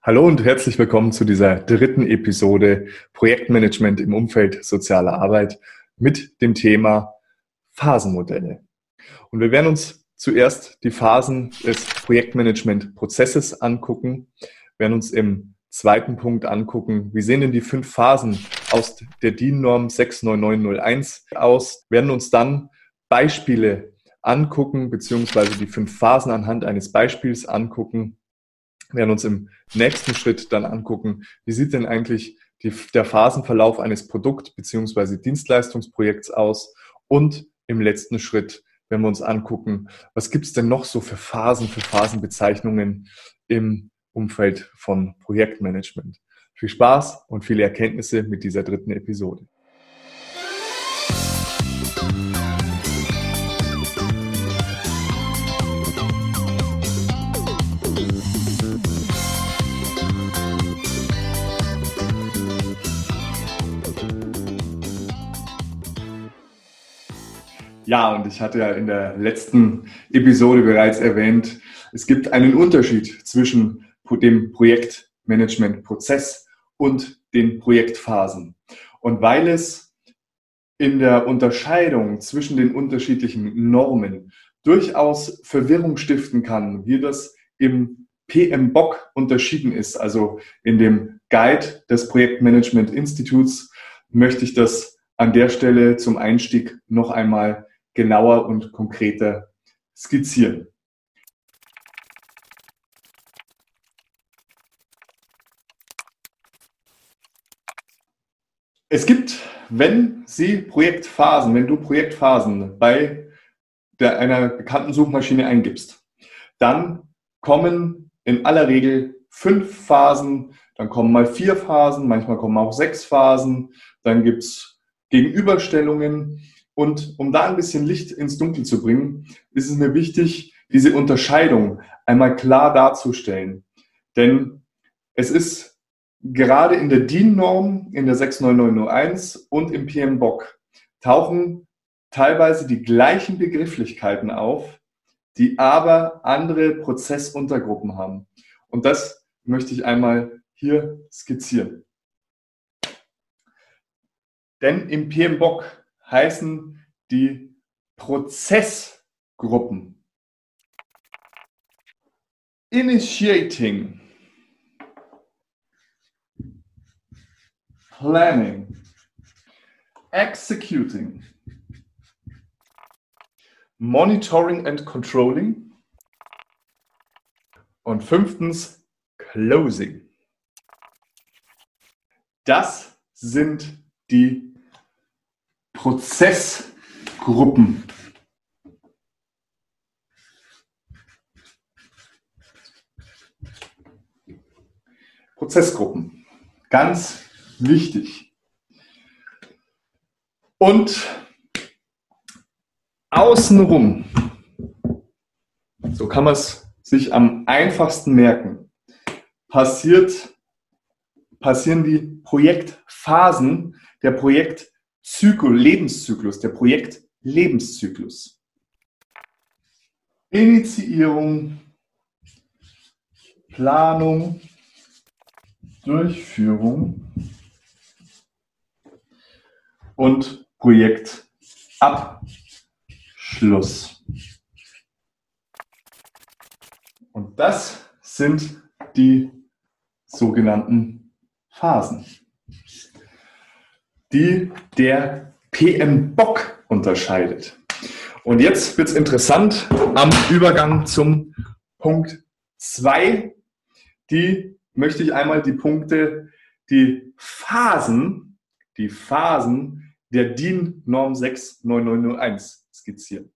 Hallo und herzlich willkommen zu dieser dritten Episode Projektmanagement im Umfeld sozialer Arbeit mit dem Thema Phasenmodelle. Und wir werden uns zuerst die Phasen des Projektmanagement-Prozesses angucken, werden uns im zweiten Punkt angucken, wie sehen denn die 5 Phasen aus der DIN-Norm 69901 aus, werden uns dann Beispiele angucken, beziehungsweise die 5 Phasen anhand eines Beispiels angucken. Wir werden uns im nächsten Schritt dann angucken, wie sieht denn eigentlich der Phasenverlauf eines Produkt- bzw. Dienstleistungsprojekts aus, und im letzten Schritt werden wir uns angucken, was gibt es denn noch so für Phasen, für Phasenbezeichnungen im Umfeld von Projektmanagement. Viel Spaß und viele Erkenntnisse mit dieser dritten Episode. Ja, und ich hatte ja in der letzten Episode bereits erwähnt, es gibt einen Unterschied zwischen dem Projektmanagement-Prozess und den Projektphasen. Und weil es in der Unterscheidung zwischen den unterschiedlichen Normen durchaus Verwirrung stiften kann, wie das im PMBOK unterschieden ist, also in dem Guide des Projektmanagement-Instituts, möchte ich das an der Stelle zum Einstieg noch einmal genauer und konkreter skizzieren. Es gibt, wenn du Projektphasen bei einer bekannten Suchmaschine eingibst, dann kommen in aller Regel 5 Phasen, dann kommen mal 4 Phasen, manchmal kommen auch 6 Phasen, dann gibt es Gegenüberstellungen. Und um da ein bisschen Licht ins Dunkel zu bringen, ist es mir wichtig, diese Unterscheidung einmal klar darzustellen. Denn es ist gerade in der DIN-Norm, in der 69901 und im PMBOK tauchen teilweise die gleichen Begrifflichkeiten auf, die aber andere Prozessuntergruppen haben. Und das möchte ich einmal hier skizzieren. Denn im PMBOK heißen die Prozessgruppen Initiating, Planning, Executing, Monitoring and Controlling und 5. Closing. Das sind die Prozessgruppen. Prozessgruppen. Ganz wichtig. Und außenrum, so kann man es sich am einfachsten merken, passieren die Projektphasen, der Projektlebenszyklus. Initiierung, Planung, Durchführung und Projektabschluss. Und das sind die sogenannten Phasen, die der PMBOK unterscheidet. Und jetzt wird es interessant am Übergang zum Punkt 2. Die möchte ich einmal die Phasen der DIN-Norm 69901 skizzieren.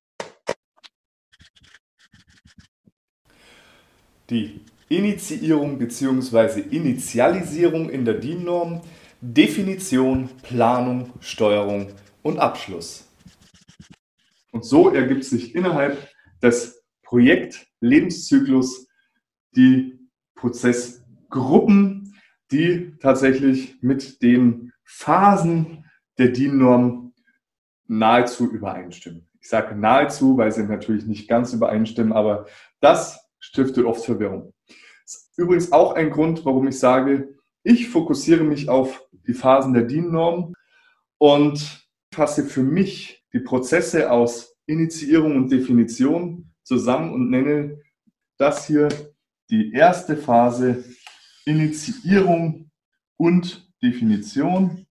Die Initiierung bzw. Initialisierung in der DIN-Norm, Definition, Planung, Steuerung und Abschluss. Und so ergibt sich innerhalb des Projektlebenszyklus die Prozessgruppen, die tatsächlich mit den Phasen der DIN-Norm nahezu übereinstimmen. Ich sage nahezu, weil sie natürlich nicht ganz übereinstimmen, aber das stiftet oft Verwirrung. Das Übrigens auch ein Grund, warum ich sage, ich fokussiere mich auf die Phasen der DIN-Norm und fasse für mich die Prozesse aus Initiierung und Definition zusammen und nenne das hier die erste Phase Initiierung und Definition.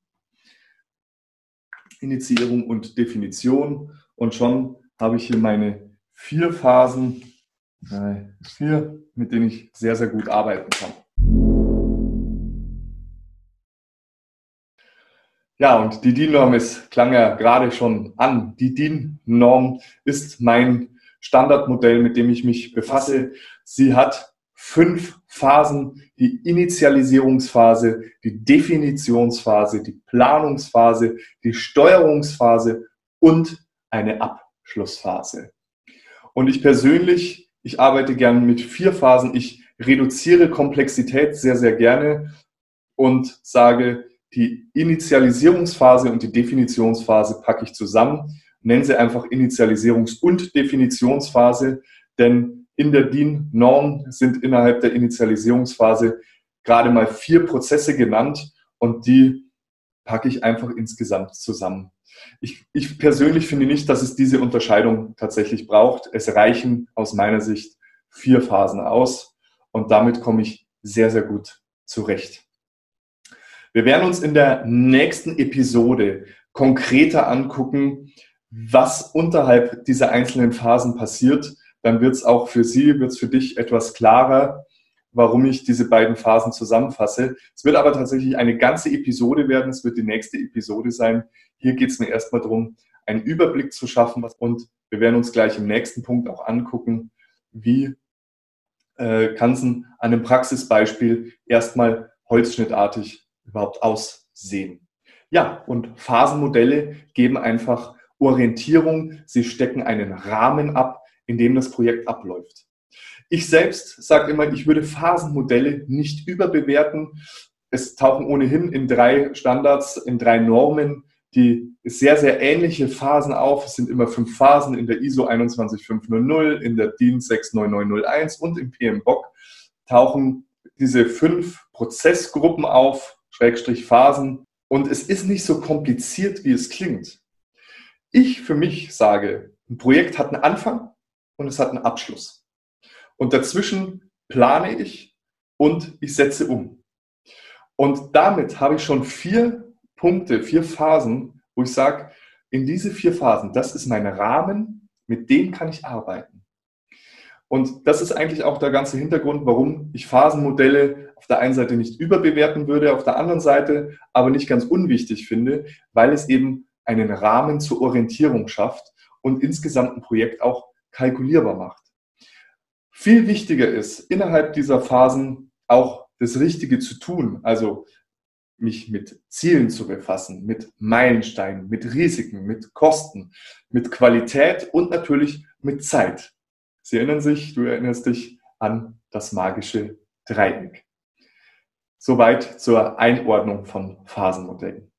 Initiierung und Definition. Und schon habe ich hier meine 4 Phasen, 4, mit denen ich sehr, sehr gut arbeiten kann. Ja, und die DIN-Norm klang ja gerade schon an. Die DIN-Norm ist mein Standardmodell, mit dem ich mich befasse. Sie hat 5 Phasen: die Initialisierungsphase, die Definitionsphase, die Planungsphase, die Steuerungsphase und eine Abschlussphase. Und ich persönlich, ich arbeite gerne mit 4 Phasen. Ich reduziere Komplexität sehr, sehr gerne und sage, die Initialisierungsphase und die Definitionsphase packe ich zusammen, nenne sie einfach Initialisierungs- und Definitionsphase, denn in der DIN-Norm sind innerhalb der Initialisierungsphase gerade mal 4 Prozesse genannt und die packe ich einfach insgesamt zusammen. Ich persönlich finde nicht, dass es diese Unterscheidung tatsächlich braucht. Es reichen aus meiner Sicht 4 Phasen aus und damit komme ich sehr, sehr gut zurecht. Wir werden uns in der nächsten Episode konkreter angucken, was unterhalb dieser einzelnen Phasen passiert. Dann wird es auch für Sie, wird es für dich etwas klarer, warum ich diese beiden Phasen zusammenfasse. Es wird aber tatsächlich eine ganze Episode werden. Es wird die nächste Episode sein. Hier geht es mir erstmal darum, einen Überblick zu schaffen. Und wir werden uns gleich im nächsten Punkt auch angucken, wie kann es an einem Praxisbeispiel erstmal holzschnittartig überhaupt aussehen. Ja, und Phasenmodelle geben einfach Orientierung. Sie stecken einen Rahmen ab, in dem das Projekt abläuft. Ich selbst sage immer, ich würde Phasenmodelle nicht überbewerten. Es tauchen ohnehin in 3 Standards, in 3 Normen die sehr, sehr ähnliche Phasen auf. Es sind immer 5 Phasen in der ISO 21500, in der DIN 69901 und im PMBOK tauchen diese 5 Prozessgruppen auf, Schrägstrich Phasen. Und es ist nicht so kompliziert, wie es klingt. Ich für mich sage, ein Projekt hat einen Anfang und es hat einen Abschluss. Und dazwischen plane ich und ich setze um. Und damit habe ich schon 4 Punkte, 4 Phasen, wo ich sage, in diese 4 Phasen, das ist mein Rahmen, mit dem kann ich arbeiten. Und das ist eigentlich auch der ganze Hintergrund, warum ich Phasenmodelle auf der einen Seite nicht überbewerten würde, auf der anderen Seite aber nicht ganz unwichtig finde, weil es eben einen Rahmen zur Orientierung schafft und insgesamt ein Projekt auch kalkulierbar macht. Viel wichtiger ist, innerhalb dieser Phasen auch das Richtige zu tun, also mich mit Zielen zu befassen, mit Meilensteinen, mit Risiken, mit Kosten, mit Qualität und natürlich mit Zeit. Sie erinnern sich, du erinnerst dich an das magische Dreieck. Soweit zur Einordnung von Phasenmodellen.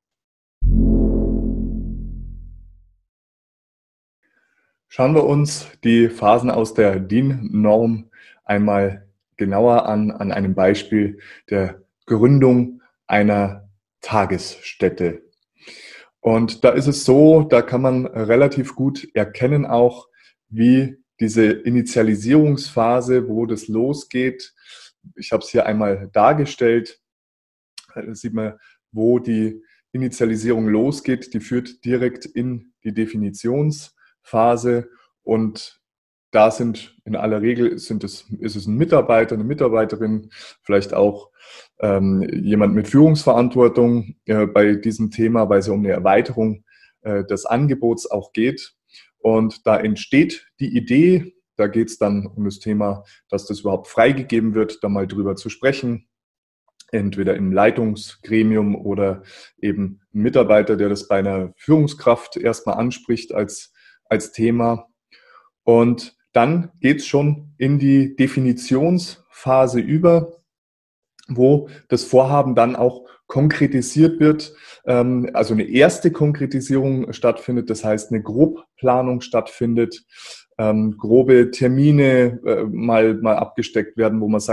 Schauen wir uns die Phasen aus der DIN-Norm einmal genauer an einem Beispiel der Gründung einer Tagesstätte. Und da ist es so, da kann man relativ gut erkennen auch, wie diese Initialisierungsphase, wo das losgeht. Ich habe es hier einmal dargestellt. Da sieht man, wo die Initialisierung losgeht. Die führt direkt in die Definitionsphase und da sind in aller Regel ist es ein Mitarbeiter, eine Mitarbeiterin, vielleicht auch jemand mit Führungsverantwortung bei diesem Thema, weil es um eine Erweiterung des Angebots auch geht. Und da entsteht die Idee, da geht es dann um das Thema, dass das überhaupt freigegeben wird, da mal drüber zu sprechen. Entweder im Leitungsgremium oder eben ein Mitarbeiter, der das bei einer Führungskraft erstmal anspricht als Thema. Und dann geht es schon in die Definitionsphase über, wo das Vorhaben dann auch konkretisiert wird, also eine erste Konkretisierung stattfindet, das heißt eine Grobplanung stattfindet, grobe Termine mal abgesteckt werden, wo man sagt,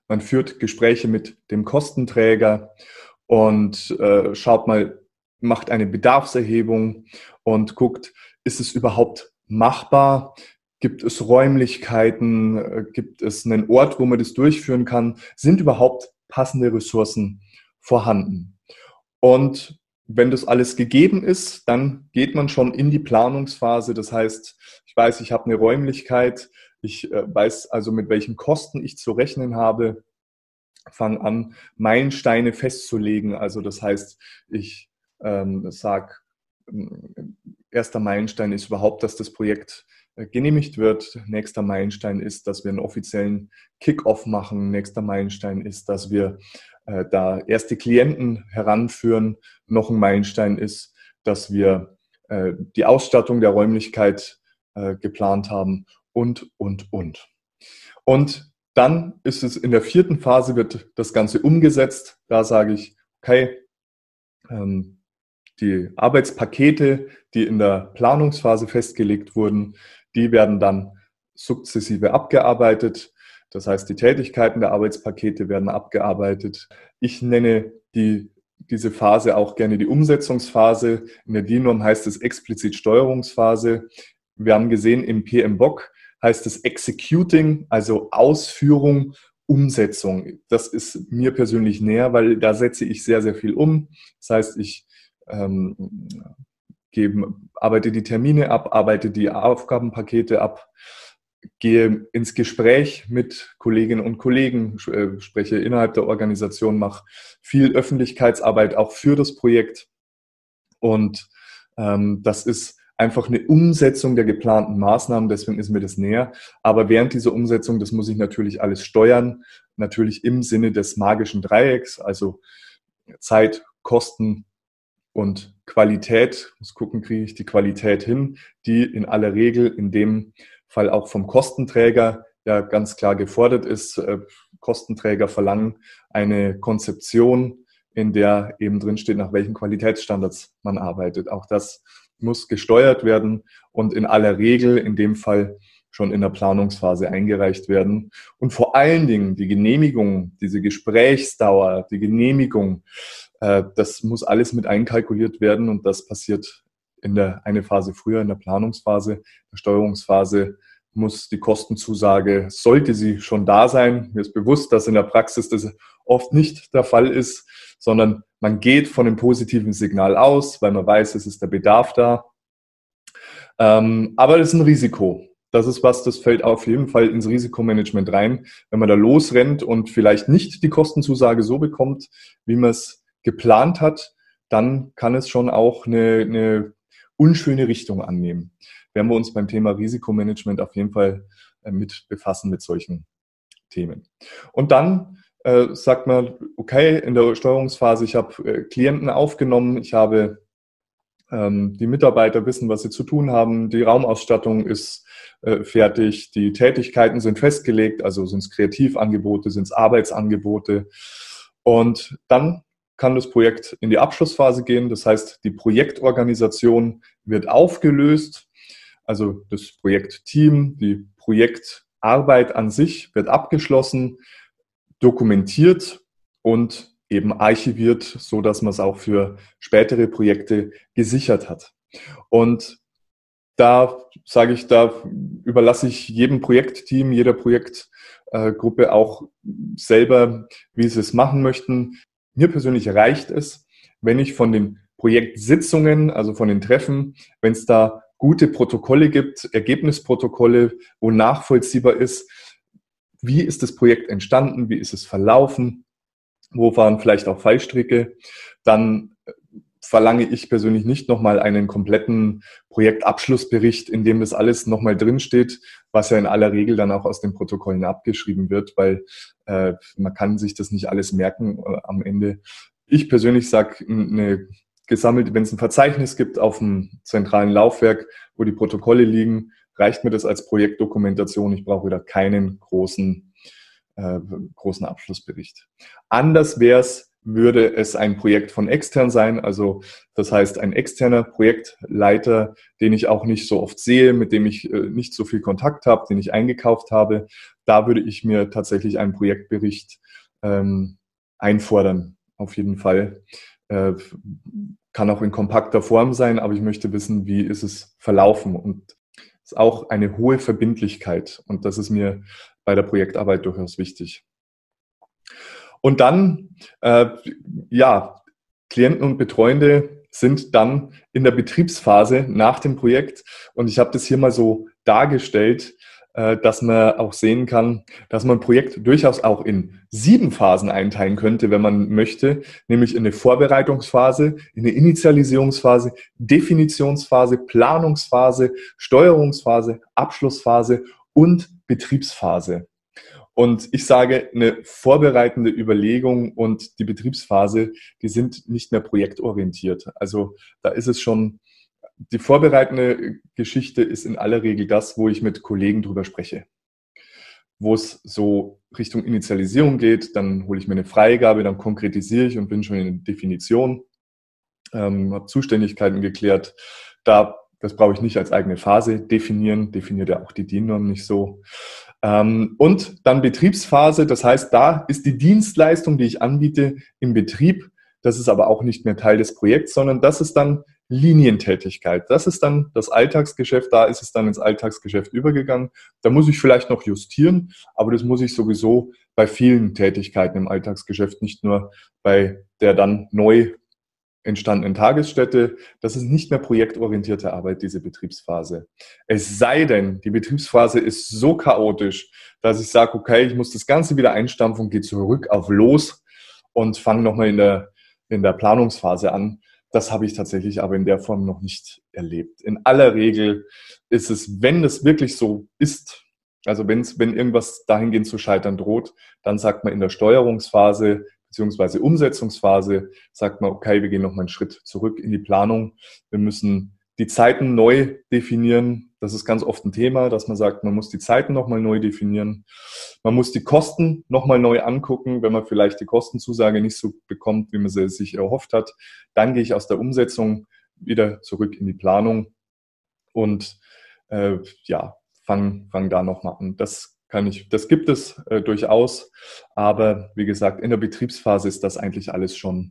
man führt Gespräche mit dem Kostenträger und schaut mal, macht eine Bedarfserhebung und guckt, ist es überhaupt machbar? Gibt es Räumlichkeiten? Gibt es einen Ort, wo man das durchführen kann? Sind überhaupt passende Ressourcen vorhanden? Und wenn das alles gegeben ist, dann geht man schon in die Planungsphase. Das heißt, ich weiß, ich habe eine Räumlichkeit, ich weiß also, mit welchen Kosten ich zu rechnen habe, fange an, Meilensteine festzulegen. Also das heißt, ich sage, erster Meilenstein ist überhaupt, dass das Projekt genehmigt wird. Nächster Meilenstein ist, dass wir einen offiziellen Kick-Off machen. Nächster Meilenstein ist, dass wir da erste Klienten heranführen. Noch ein Meilenstein ist, dass wir die Ausstattung der Räumlichkeit geplant haben und. Und dann ist es in der 4. Phase, wird das Ganze umgesetzt. Da sage ich, okay, die Arbeitspakete, die in der Planungsphase festgelegt wurden, die werden dann sukzessive abgearbeitet. Das heißt, die Tätigkeiten der Arbeitspakete werden abgearbeitet. Ich nenne diese Phase auch gerne die Umsetzungsphase. In der DIN-Norm heißt es explizit Steuerungsphase. Wir haben gesehen, im PMBOK heißt es Executing, also Ausführung, Umsetzung. Das ist mir persönlich näher, weil da setze ich sehr, sehr viel um. Das heißt, ich arbeite die Termine ab, arbeite die Aufgabenpakete ab, gehe ins Gespräch mit Kolleginnen und Kollegen, spreche innerhalb der Organisation, mache viel Öffentlichkeitsarbeit auch für das Projekt. Und das ist einfach eine Umsetzung der geplanten Maßnahmen, deswegen ist mir das näher. Aber während dieser Umsetzung, das muss ich natürlich alles steuern, natürlich im Sinne des magischen Dreiecks, also Zeit, Kosten und Qualität. Ich muss gucken, kriege ich die Qualität hin, die in aller Regel in dem Fall auch vom Kostenträger ja ganz klar gefordert ist. Kostenträger verlangen eine Konzeption, in der eben drinsteht, nach welchen Qualitätsstandards man arbeitet. Auch das muss gesteuert werden und in aller Regel in dem Fall schon in der Planungsphase eingereicht werden. Und vor allen Dingen die Genehmigung, diese Gesprächsdauer, die Genehmigung, das muss alles mit einkalkuliert werden und das passiert eine Phase früher, in der Planungsphase. In der Steuerungsphase muss die Kostenzusage, sollte sie schon da sein. Mir ist bewusst, dass in der Praxis das oft nicht der Fall ist, sondern man geht von einem positiven Signal aus, weil man weiß, es ist der Bedarf da. Aber das ist ein Risiko. Das ist was, das fällt auf jeden Fall ins Risikomanagement rein. Wenn man da losrennt und vielleicht nicht die Kostenzusage so bekommt, wie man es geplant hat, dann kann es schon auch eine unschöne Richtung annehmen. Werden wir uns beim Thema Risikomanagement auf jeden Fall mit befassen mit solchen Themen. Und dann sagt man, okay, in der Steuerungsphase, ich habe Klienten aufgenommen, ich habe die Mitarbeiter wissen, was sie zu tun haben, die Raumausstattung ist fertig, die Tätigkeiten sind festgelegt, also sind es Kreativangebote, sind es Arbeitsangebote. Und dann kann das Projekt in die Abschlussphase gehen. Das heißt, die Projektorganisation wird aufgelöst, also das Projektteam, die Projektarbeit an sich wird abgeschlossen, dokumentiert und eben archiviert, so dass man es auch für spätere Projekte gesichert hat. Und da sage ich, da überlasse ich jedem Projektteam, jeder Projektgruppe auch selber, wie sie es machen möchten. Mir persönlich reicht es, wenn ich von den Projektsitzungen, also von den Treffen, wenn es da gute Protokolle gibt, Ergebnisprotokolle, wo nachvollziehbar ist, wie ist das Projekt entstanden, wie ist es verlaufen, wo waren vielleicht auch Fallstricke, dann verlange ich persönlich nicht nochmal einen kompletten Projektabschlussbericht, in dem das alles nochmal drinsteht, was ja in aller Regel dann auch aus den Protokollen abgeschrieben wird, weil man kann sich das nicht alles merken am Ende. Ich persönlich sage, wenn es ein Verzeichnis gibt auf dem zentralen Laufwerk, wo die Protokolle liegen, reicht mir das als Projektdokumentation. Ich brauche wieder keinen großen Abschlussbericht. Anders wäre es, würde es ein Projekt von extern sein, also das heißt ein externer Projektleiter, den ich auch nicht so oft sehe, mit dem ich nicht so viel Kontakt habe, den ich eingekauft habe, da würde ich mir tatsächlich einen Projektbericht einfordern, auf jeden Fall. Kann auch in kompakter Form sein, aber ich möchte wissen, wie ist es verlaufen, und es ist auch eine hohe Verbindlichkeit, und das ist mir bei der Projektarbeit durchaus wichtig. Und dann, ja, Klienten und Betreuende sind dann in der Betriebsphase nach dem Projekt. Und ich habe das hier mal so dargestellt, dass man auch sehen kann, dass man ein Projekt durchaus auch in 7 Phasen einteilen könnte, wenn man möchte, nämlich in eine Vorbereitungsphase, in eine Initialisierungsphase, Definitionsphase, Planungsphase, Steuerungsphase, Abschlussphase und Betriebsphase. Und ich sage, eine vorbereitende Überlegung und die Betriebsphase, die sind nicht mehr projektorientiert. Also da ist es schon, die vorbereitende Geschichte ist in aller Regel das, wo ich mit Kollegen drüber spreche. Wo es so Richtung Initialisierung geht, dann hole ich mir eine Freigabe, dann konkretisiere ich und bin schon in der Definition, habe Zuständigkeiten geklärt. Das brauche ich nicht als eigene Phase definieren, definiert ja auch die DIN-Norm nicht so. Und dann Betriebsphase, das heißt, da ist die Dienstleistung, die ich anbiete, im Betrieb. Das ist aber auch nicht mehr Teil des Projekts, sondern das ist dann Linientätigkeit. Das ist dann das Alltagsgeschäft, da ist es dann ins Alltagsgeschäft übergegangen. Da muss ich vielleicht noch justieren, aber das muss ich sowieso bei vielen Tätigkeiten im Alltagsgeschäft, nicht nur bei der dann neu entstandenen Tagesstätte. Das ist nicht mehr projektorientierte Arbeit, diese Betriebsphase. Es sei denn, die Betriebsphase ist so chaotisch, dass ich sage, okay, ich muss das Ganze wieder einstampfen und gehe zurück auf Los und fange nochmal in der Planungsphase an. Das habe ich tatsächlich aber in der Form noch nicht erlebt. In aller Regel ist es, wenn es wirklich so ist, also wenn irgendwas dahingehend zu scheitern droht, dann sagt man in der Steuerungsphase beziehungsweise Umsetzungsphase, sagt man, okay, wir gehen noch mal einen Schritt zurück in die Planung. Wir müssen die Zeiten neu definieren. Das ist ganz oft ein Thema, dass man sagt, man muss die Zeiten noch mal neu definieren. Man muss die Kosten noch mal neu angucken, wenn man vielleicht die Kostenzusage nicht so bekommt, wie man sie sich erhofft hat. Dann gehe ich aus der Umsetzung wieder zurück in die Planung und fang da noch mal an. Das gibt es durchaus, aber wie gesagt, in der Betriebsphase ist das eigentlich alles schon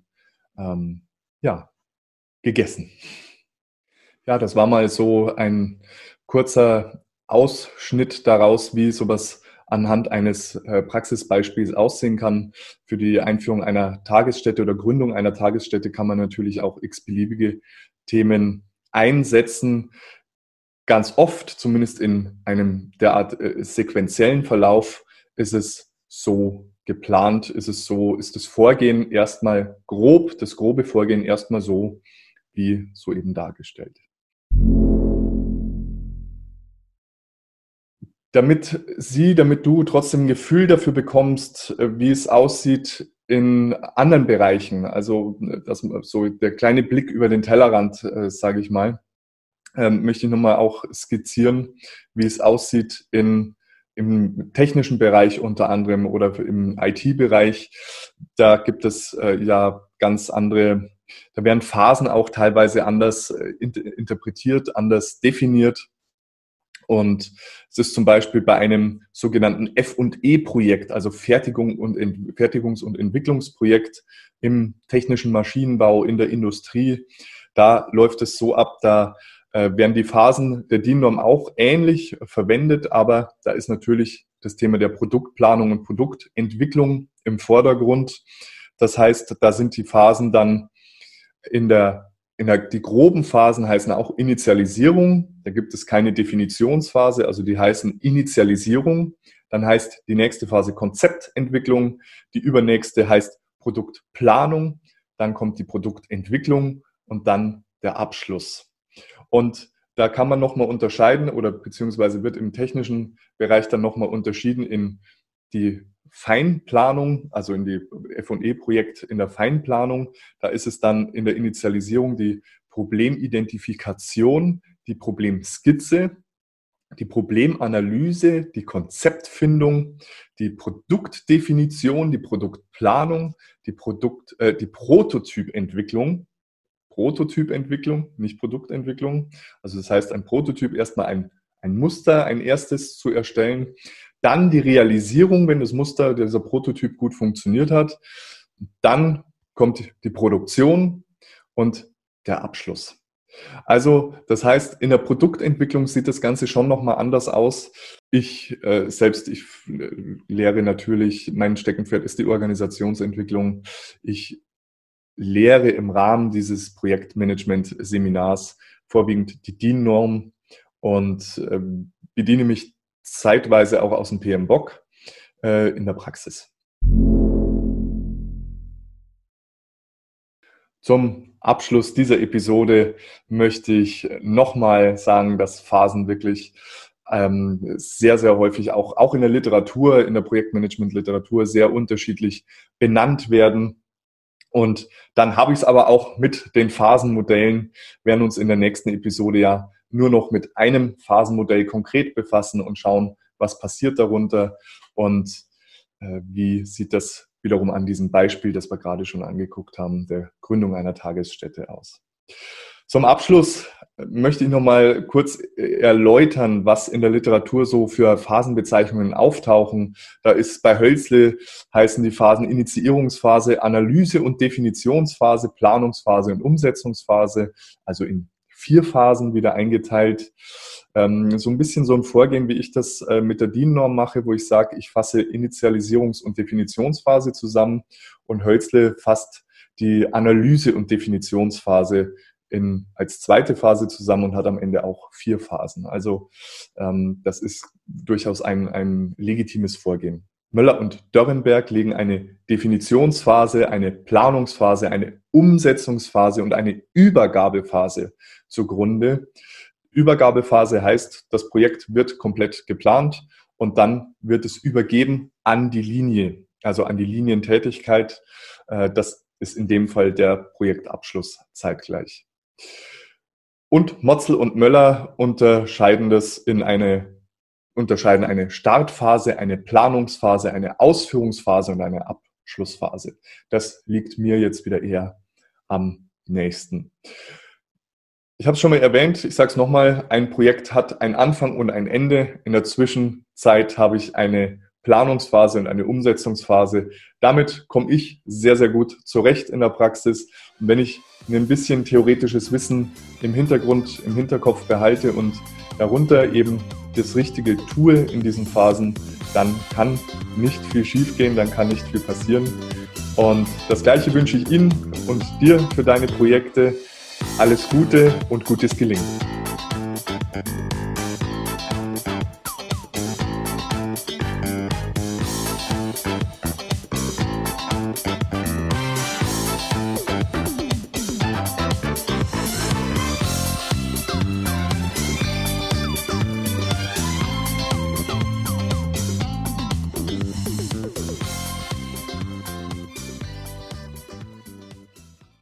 gegessen. Ja, das war mal so ein kurzer Ausschnitt daraus, wie sowas anhand eines Praxisbeispiels aussehen kann. Für die Einführung einer Tagesstätte oder Gründung einer Tagesstätte kann man natürlich auch x-beliebige Themen einsetzen. Ganz oft, zumindest in einem derart sequenziellen Verlauf, ist es so geplant, ist das Vorgehen erstmal grob, das grobe Vorgehen erstmal so, wie soeben dargestellt. Damit du trotzdem ein Gefühl dafür bekommst, wie es aussieht in anderen Bereichen, also so der kleine Blick über den Tellerrand, sage ich mal, möchte ich nochmal auch skizzieren, wie es aussieht im technischen Bereich unter anderem oder im IT-Bereich. Da gibt es ganz andere, da werden Phasen auch teilweise anders interpretiert, anders definiert. Und es ist zum Beispiel bei einem sogenannten F&E-Projekt, also Fertigungs- und Entwicklungsprojekt im technischen Maschinenbau, in der Industrie, da läuft es so ab, da werden die Phasen der DIN-Norm auch ähnlich verwendet, aber da ist natürlich das Thema der Produktplanung und Produktentwicklung im Vordergrund. Das heißt, da sind die Phasen dann die groben Phasen heißen auch Initialisierung. Da gibt es keine Definitionsphase, also die heißen Initialisierung. Dann heißt die nächste Phase Konzeptentwicklung. Die übernächste heißt Produktplanung. Dann kommt die Produktentwicklung und dann der Abschluss. Und da kann man nochmal unterscheiden oder beziehungsweise wird im technischen Bereich dann nochmal unterschieden in die Feinplanung, also in die F&E-Projekt in der Feinplanung. Da ist es dann in der Initialisierung die Problemidentifikation, die Problemskizze, die Problemanalyse, die Konzeptfindung, die Produktdefinition, die Produktplanung, die Prototypentwicklung. Prototypentwicklung, nicht Produktentwicklung. Also das heißt, ein Prototyp erstmal ein Muster, ein erstes zu erstellen. Dann die Realisierung, wenn das Muster, dieser Prototyp gut funktioniert hat. Dann kommt die Produktion und der Abschluss. Also das heißt, in der Produktentwicklung sieht das Ganze schon nochmal anders aus. Ich lehre natürlich, mein Steckenpferd ist die Organisationsentwicklung. Ich lehre im Rahmen dieses Projektmanagement-Seminars vorwiegend die DIN-Norm und bediene mich zeitweise auch aus dem PMBOK in der Praxis. Zum Abschluss dieser Episode möchte ich nochmal sagen, dass Phasen wirklich sehr, sehr häufig auch in der Literatur, in der Projektmanagement-Literatur sehr unterschiedlich benannt werden. Und dann habe ich es aber auch mit den Phasenmodellen, werden uns in der nächsten Episode ja nur noch mit einem Phasenmodell konkret befassen und schauen, was passiert darunter und wie sieht das wiederum an diesem Beispiel, das wir gerade schon angeguckt haben, der Gründung einer Tagesstätte aus. Zum Abschluss möchte ich noch mal kurz erläutern, was in der Literatur so für Phasenbezeichnungen auftauchen. Da ist bei Hölzle heißen die Phasen Initiierungsphase, Analyse- und Definitionsphase, Planungsphase und Umsetzungsphase, also in 4 Phasen wieder eingeteilt. So ein bisschen so ein Vorgehen, wie ich das mit der DIN-Norm mache, wo ich sage, ich fasse Initialisierungs- und Definitionsphase zusammen und Hölzle fasst die Analyse- und Definitionsphase als zweite Phase zusammen und hat am Ende auch 4 Phasen. Also das ist durchaus ein legitimes Vorgehen. Möller und Dörrenberg legen eine Definitionsphase, eine Planungsphase, eine Umsetzungsphase und eine Übergabephase zugrunde. Übergabephase heißt, das Projekt wird komplett geplant und dann wird es übergeben an die Linie, also an die Linientätigkeit. Das ist in dem Fall der Projektabschluss zeitgleich. Und Motzel und Möller unterscheiden eine Startphase, eine Planungsphase, eine Ausführungsphase und eine Abschlussphase. Das liegt mir jetzt wieder eher am nächsten. Ich habe es schon mal erwähnt, ich sage es nochmal, ein Projekt hat einen Anfang und ein Ende. In der Zwischenzeit habe ich eine Planungsphase und eine Umsetzungsphase. Damit komme ich sehr, sehr gut zurecht in der Praxis. Und wenn ich ein bisschen theoretisches Wissen im Hinterkopf behalte und darunter eben das Richtige tue in diesen Phasen, dann kann nicht viel schiefgehen, dann kann nicht viel passieren. Und das Gleiche wünsche ich Ihnen und dir für deine Projekte. Alles Gute und gutes Gelingen.